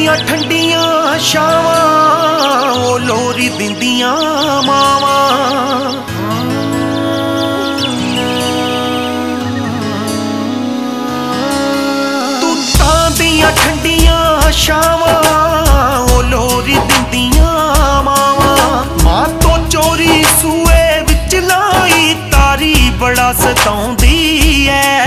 ਦੀਆਂ ਠੰਡੀਆਂ ਛਾਵਾਂ ਉਹ ਲੋਰੀ ਦਿੰਦੀਆਂ ਮਾਵਾਂ। ਤੂਤਾਂ ਦੀਆਂ ਠੰਡੀਆਂ ਛਾਵਾਂ ਉਹ ਲੋਰੀ ਦਿੰਦੀਆਂ ਮਾਵਾਂ। ਮਾਂ ਤੋਂ ਚੋਰੀ ਸੂਏ ਵਿੱਚ ਲਾਈ ਤਾਰੀ ਬੜਾ ਸਤਾਉਂਦੀ ਐ।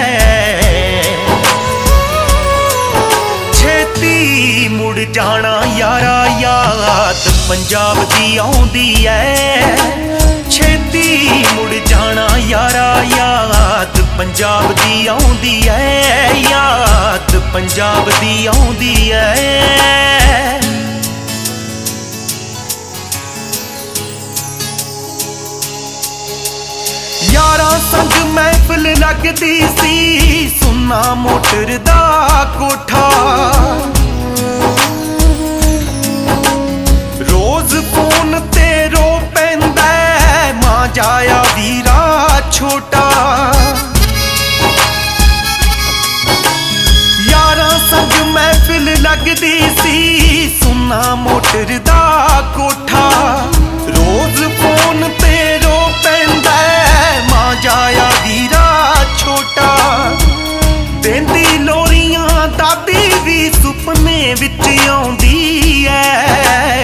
ਛੇਤੀ ਮੁੜ ਜਾਣਾ ਯਾਰਾ ਯਾਦ ਪੰਜਾਬ ਦੀ ਆਉਂਦੀ ਐ। ਛੇਤੀ ਮੁੜ ਜਾਣਾ ਯਾਰਾ ਯਾਦ ਪੰਜਾਬ ਦੀ ਆਉਂਦੀ ਐ। ਯਾਦ ਪੰਜਾਬ ਦੀ ਆਉਂਦੀ ਐ। ਯਾਰਾਂ ਸੰਗ ਮਹਿਫਿਲ ਲੱਗਦੀ ਸੀ ਸੁੰਨਾ ਮੋਟਰ ਦਾ ਕੋਠਾ। ਰੋਜ਼ ਫੋਨ ਤੇ ਰੋ ਪੈਂਦਾ ਮਾਂ ਜਾਇਆ ਵੀਰਾ ਛੋਟਾ। ਯਾਰਾਂ ਸੰਗ ਮਹਿਫਿਲ ਲੱਗਦੀ ਸੀ ਸੁੰਨਾ ਮੋਟਰ ਦਾ ਕੋਠਾ। ਰੋਜ਼ ਫੋਨ ਤੇ ਰੋ ਪੈਂਦਾ ਮਾਂ ਜਾਇਆ ਵੀਰਾ ਛੋਟਾ। ਦੇਂਦੀ ਲੋਰੀਆਂ ਦਾਦੀ ਵੀ ਸੁਪਨੇ ਵਿੱਚ ਆਉਂਦੀ ਐ।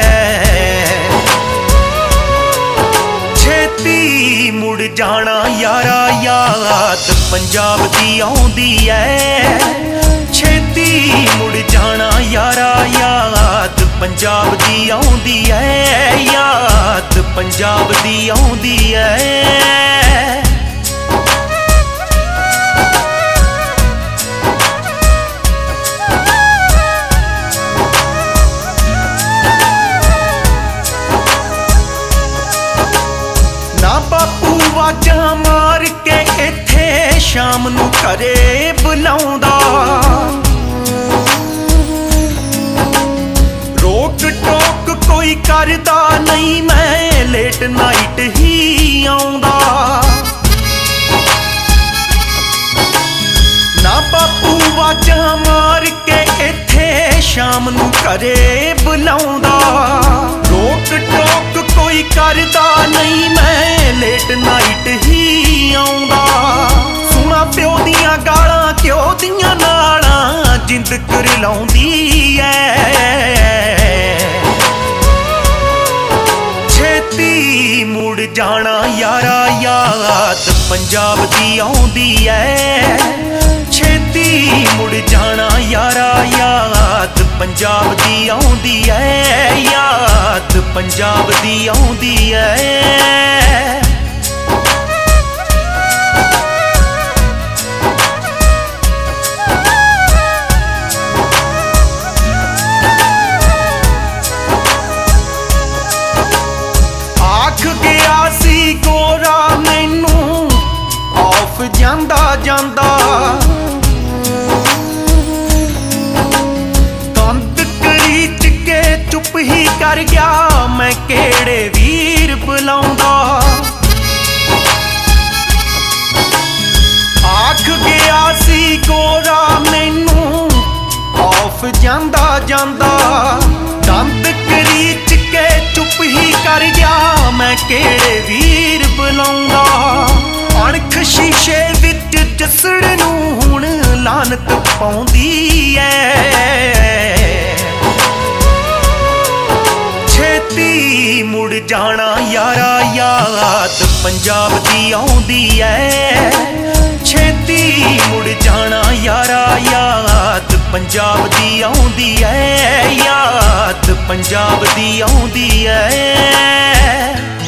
ਛੇਤੀ ਮੁੜ ਜਾਣਾ ਯਾਰਾ ਯਾਦ ਪੰਜਾਬ ਦੀ ਆਉਂਦੀ ਐ। ਛੇਤੀ ਮੁੜ ਜਾਣਾ ਯਾਰਾ ਯਾਦ ਪੰਜਾਬ ਦੀ ਆਉਂਦੀ ਐ। ਯਾਦ ਪੰਜਾਬ ਦੀ ਆਉਂਦੀ ਐ। ਨਾ ਬਾਪੂ ਵਾਜਾਂ ਮਾਰ ਕੇ ਇੱਥੇ ਸ਼ਾਮ ਨੂੰ ਘਰੇ ਬੁਲਾਉਂਦਾ। ਰੋਕ ਟੋਕ ਕੋਈ ਕਰਦਾ ਨਹੀਂ ਮੈਂ ਲੇਟ ਨਾਈਟ ਹੀ ਆਉਂਦਾ। ਨਾ ਬਾਪੂ ਵਾਜਾਂ ਮਾਰ ਕੇ ਇੱਥੇ ਸ਼ਾਮ ਨੂੰ ਘਰੇ ਬੁਲਾਉਂਦਾ। ਰੋਕ ਟੋਕ ਕੋਈ ਕਰਦਾ ਨਹੀਂ ਮੈਂ ਲੇਟ ਨਾਈਟ ਹੀ ਆਉਂਦਾ। ਸੁਣਾ ਪਿਓ ਦੀਆਂ ਗਾਲਾਂ ਘਿਓ ਦੀਆਂ ਨਾਲਾਂ ਜਿੰਦ ਕਰ ਲਾਉਂਦੀ ਐ। ਛੇਤੀ ਮੁੜ ਜਾਣਾ ਯਾਰਾ ਯਾਦ ਪੰਜਾਬ ਦੀ ਆਉਂਦੀ ਐ। ਛੇਤੀ ਮੁੜ ਜਾਣਾ ਯਾਰਾ ਯਾਦ ਪੰਜਾਬ ਦੀ ਆਉਂਦੀ ਐ। ਯਾਦ ਪੰਜਾਬ ਦੀ ਆਉਂਦੀ ਐ। ਆਖ ਗਿਆ ਸੀ ਗੋਰਾ ਮੈਨੂੰ ਆਫ ਜਾਂਦਾ ਜਾਂਦਾ। ਦੰਦ ਕਰੀਚ ਕੇ ਚੁੱਪ ਹੀ ਕਰ ਗਿਆ ਮੈਂ ਕਿਹੜੇ ਵੀਰ ਬੁਲਾਉਂਦਾ। ਆਖ ਗਿਆ ਸੀ ਗੋਰਾ ਮੈਨੂੰ ਆਫ ਜਾਂਦਾ ਜਾਂਦਾ। ਦੰਦ ਕਰੀਚ ਕੇ ਚੁੱਪ ਹੀ ਕਰ ਗਿਆ ਮੈਂ ਕਿਹੜੇ ਵੀਰ ਬੁਲਾਉਂਦਾ। ਅਣਖ ਸ਼ੀਸ਼ੇ ਵਿੱਚ ਜਸੜ ਨੂੰ ਹੁਣ ਲਾਨਤ ਪਾਉਂਦੀ ਐ। ਛੇਤੀ ਮੁੜ ਜਾਣਾ ਯਾਰਾ ਯਾਦ ਪੰਜਾਬ ਦੀ ਆਉਂਦੀ ਐ। ਛੇਤੀ ਮੁੜ ਜਾਣਾ ਯਾਰਾ ਯਾਦ ਪੰਜਾਬ ਦੀ ਆਉਂਦੀ ਐ। ਯਾਦ ਪੰਜਾਬ ਦੀ ਆਉਂਦੀ ਐ।